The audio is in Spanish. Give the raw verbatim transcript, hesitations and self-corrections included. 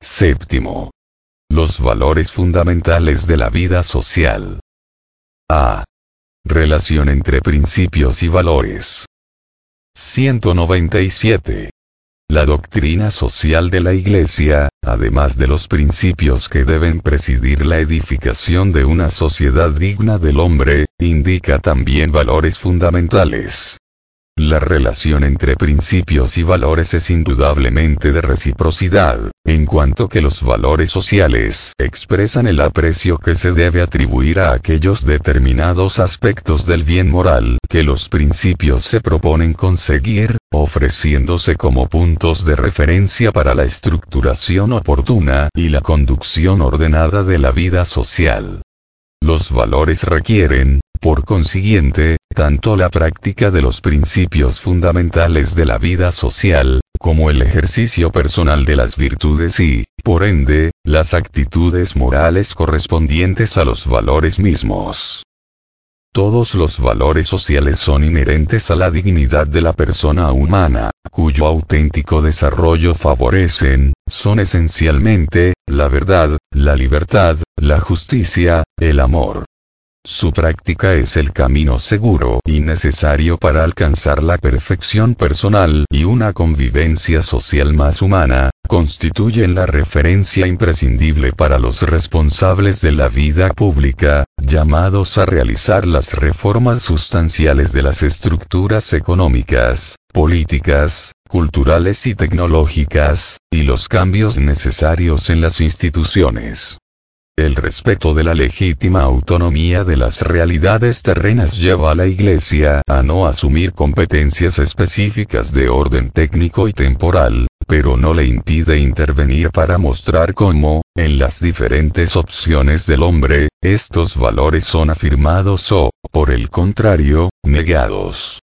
Séptimo. Los valores fundamentales de la vida social. A. Relación entre principios y valores. ciento noventa y siete. La doctrina social de la Iglesia, además de los principios que deben presidir la edificación de una sociedad digna del hombre, indica también valores fundamentales. La relación entre principios y valores es indudablemente de reciprocidad, en cuanto que los valores sociales expresan el aprecio que se debe atribuir a aquellos determinados aspectos del bien moral que los principios se proponen conseguir, ofreciéndose como puntos de referencia para la estructuración oportuna y la conducción ordenada de la vida social. Los valores requieren, por consiguiente, tanto la práctica de los principios fundamentales de la vida social, como el ejercicio personal de las virtudes y, por ende, las actitudes morales correspondientes a los valores mismos. Todos los valores sociales son inherentes a la dignidad de la persona humana, cuyo auténtico desarrollo favorecen, son esencialmente, la verdad, la libertad, la justicia, el amor. Su práctica es el camino seguro y necesario para alcanzar la perfección personal y una convivencia social más humana, constituyen la referencia imprescindible para los responsables de la vida pública, llamados a realizar las reformas sustanciales de las estructuras económicas, políticas, culturales y tecnológicas, y los cambios necesarios en las instituciones. El respeto de la legítima autonomía de las realidades terrenas lleva a la Iglesia a no asumir competencias específicas de orden técnico y temporal, pero no le impide intervenir para mostrar cómo, en las diferentes opciones del hombre, estos valores son afirmados o, por el contrario, negados.